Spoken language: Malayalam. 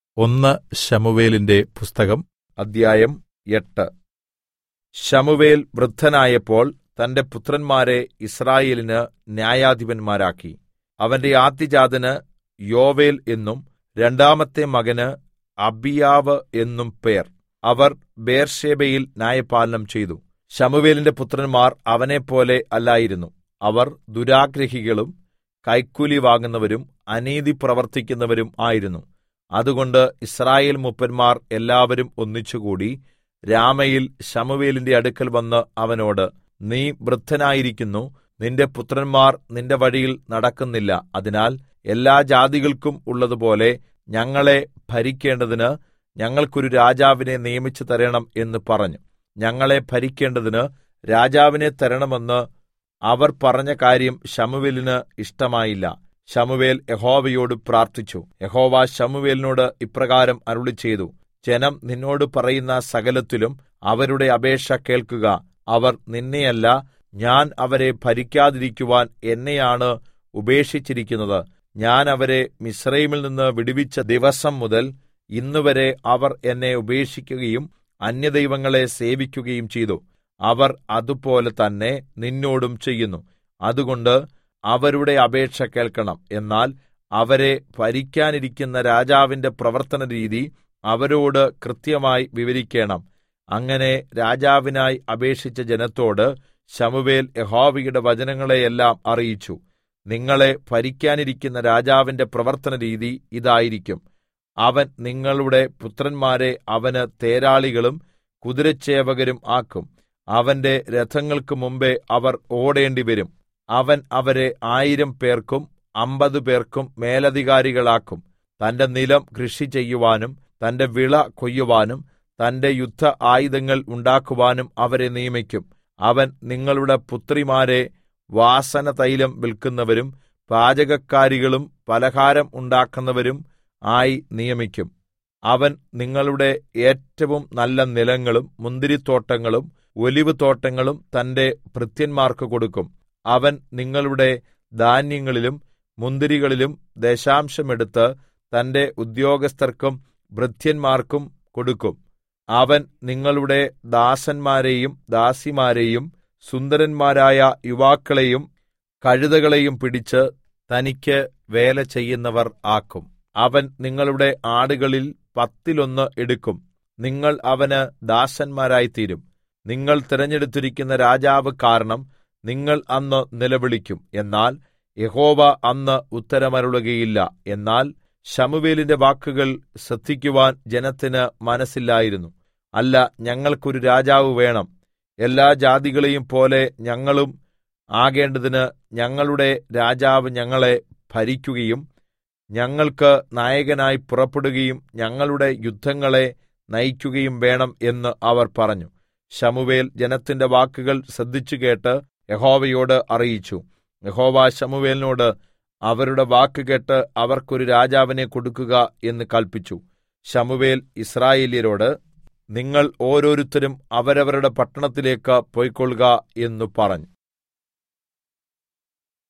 ഒന്ന് ശമൂവേലിന്റെ പുസ്തകം അദ്ധ്യായം 8. ശമൂവേൽ വൃദ്ധനായപ്പോൾ തന്റെ പുത്രന്മാരെ യിസ്രായേലിന് ന്യായാധിപന്മാരാക്കി. അവന്റെ ആദ്യജാതന് യോവേൽ എന്നും രണ്ടാമത്തെ മകന് അബീയാവ് എന്നും പേർ. അവർ ബേർശേബയിൽ ന്യായപാലനം ചെയ്തു. ശമൂവേലിന്റെ പുത്രന്മാർ അവനെപ്പോലെ അല്ലായിരുന്നു. അവർ ദുരാഗ്രഹികളും കൈക്കൂലി വാങ്ങുന്നവരും അനീതി പ്രവർത്തിക്കുന്നവരും ആയിരുന്നു. അതുകൊണ്ട് യിസ്രായേൽ മൂപ്പന്മാർ എല്ലാവരും ഒന്നിച്ചുകൂടി രാമയിൽ ശമൂവേലിന്റെ അടുക്കൽ വന്ന് അവനോട്, നീ വൃദ്ധനായിരിക്കുന്നു, നിന്റെ പുത്രന്മാർ നിന്റെ വഴിയിൽ നടക്കുന്നില്ല. അതിനാൽ എല്ലാ ജാതികൾക്കും ഉള്ളതുപോലെ ഞങ്ങളെ ഭരിക്കേണ്ടതിന് ഞങ്ങൾക്കൊരു രാജാവിനെ നിയമിച്ചു തരണം എന്ന് പറഞ്ഞു. ഞങ്ങളെ ഭരിക്കേണ്ടതിന് രാജാവിനെ തരണമെന്ന് അവർ പറഞ്ഞ കാര്യം ശമൂവേലിന് ഇഷ്ടമായില്ല. ശമൂവേൽ യഹോവയോട് പ്രാർത്ഥിച്ചു. യഹോവ ശമൂവേലിനോട് ഇപ്രകാരം അരുളിച്ചെയ്തു, ജനം നിന്നോട് പറയുന്ന സകലത്തിലും അവരുടെ അപേക്ഷ കേൾക്കുക. അവർ നിന്നെയല്ല, ഞാൻ അവരെ ഭരിക്കാതിരിക്കുവാൻ എന്നെയാണ് ഉപേക്ഷിച്ചിരിക്കുന്നത്. ഞാൻ അവരെ മിസ്രയീമിൽ നിന്ന് വിടുവിച്ച ദിവസം മുതൽ ഇന്നുവരെ അവർ എന്നെ ഉപേക്ഷിക്കുകയും അന്യദൈവങ്ങളെ സേവിക്കുകയും ചെയ്തു. അവർ അതുപോലെ തന്നെ നിന്നോടും ചെയ്യുന്നു. അതുകൊണ്ട് അവരുടെ അപേക്ഷ കേൾക്കണം. എന്നാൽ അവരെ ഭരിക്കാനിരിക്കുന്ന രാജാവിന്റെ പ്രവർത്തനരീതി അവരോട് കൃത്യമായി വിവരിക്കേണം. അങ്ങനെ രാജാവിനായി അപേക്ഷിച്ച ജനത്തോട് ശമൂവേൽ യഹോവയുടെ വചനങ്ങളെയെല്ലാം അറിയിച്ചു. നിങ്ങളെ ഭരിക്കാനിരിക്കുന്ന രാജാവിന്റെ പ്രവർത്തനരീതി ഇതായിരിക്കും. അവൻ നിങ്ങളുടെ പുത്രന്മാരെ അവന് തേരാളികളും കുതിരച്ചേവകരും ആക്കും. അവന്റെ രഥങ്ങൾക്ക് മുമ്പേ അവർ ഓടേണ്ടിവരും. അവൻ അവരെ 1000 പേർക്കും 50 പേർക്കും മേലധികാരികളാക്കും. തന്റെ നിലം കൃഷി ചെയ്യുവാനും തന്റെ വിള കൊയ്യുവാനും തന്റെ യുദ്ധ ആയുധങ്ങൾ ഉണ്ടാക്കുവാനും അവരെ നിയമിക്കും. അവൻ നിങ്ങളുടെ പുത്രിമാരെ വാസനതൈലം വിൽക്കുന്നവരും പാചകക്കാരികളും പലഹാരം ഉണ്ടാക്കുന്നവരും ആയി നിയമിക്കും. അവൻ നിങ്ങളുടെ ഏറ്റവും നല്ല നിലങ്ങളും മുന്തിരിത്തോട്ടങ്ങളും ഒലിവുതോട്ടങ്ങളും തന്റെ ഭൃത്യന്മാർക്ക് കൊടുക്കും. അവൻ നിങ്ങളുടെ ധാന്യങ്ങളിലും മുന്തിരികളിലും ദശാംശമെടുത്ത് തന്റെ ഉദ്യോഗസ്ഥർക്കും ഭൃത്യന്മാർക്കും കൊടുക്കും. അവൻ നിങ്ങളുടെ ദാസന്മാരെയും ദാസിമാരെയും സുന്ദരന്മാരായ യുവാക്കളെയും കഴുതകളെയും പിടിച്ച് തനിക്ക് വേല ചെയ്യുന്നവർ ആക്കും. അവൻ നിങ്ങളുടെ ആടുകളിൽ 10 എടുക്കും. നിങ്ങൾ അവന് ദാസന്മാരായിത്തീരും. നിങ്ങൾ തിരഞ്ഞെടുത്തിരിക്കുന്ന രാജാവ് കാരണം നിങ്ങൾ അന്ന് നിലവിളിക്കും, എന്നാൽ യഹോവ അന്ന് ഉത്തരമരുളുകയില്ല. എന്നാൽ ശമൂവേലിന്റെ വാക്കുകൾ ശ്രദ്ധിക്കുവാൻ ജനത്തിന് മനസ്സില്ലായിരുന്നു. അല്ല, ഞങ്ങൾക്കൊരു രാജാവ് വേണം, എല്ലാ ജാതികളെയും പോലെ ഞങ്ങളും ആകേണ്ടതിന് ഞങ്ങളുടെ രാജാവ് ഞങ്ങളെ ഭരിക്കുകയും ഞങ്ങൾക്ക് നായകനായി പുറപ്പെടുകയും ഞങ്ങളുടെ യുദ്ധങ്ങളെ നയിക്കുകയും വേണം എന്ന് അവർ പറഞ്ഞു. ശമൂവേൽ ജനത്തിന്റെ വാക്കുകൾ ശ്രദ്ധിച്ചുകേട്ട് യഹോവയോട് അറിയിച്ചു. യഹോവ ശമൂവേലിനോട്, അവരുടെ വാക്ക് കേട്ട് അവർക്കൊരു രാജാവിനെ കൊടുക്കുക എന്ന് കല്പിച്ചു. ശമൂവേൽ യിസ്രായേല്യരോട്, നിങ്ങൾ ഓരോരുത്തരും അവരവരുടെ പട്ടണത്തിലേക്ക് പൊയ്ക്കൊള്ളുക എന്നു പറഞ്ഞു.